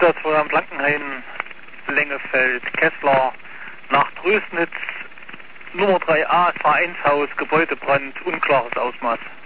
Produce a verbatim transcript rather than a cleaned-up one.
Situation am Blankenhain, Lengefeld, Kessler, nach Drösnitz, Nummer drei a, Vereinshaus, Gebäudebrand, unklares Ausmaß.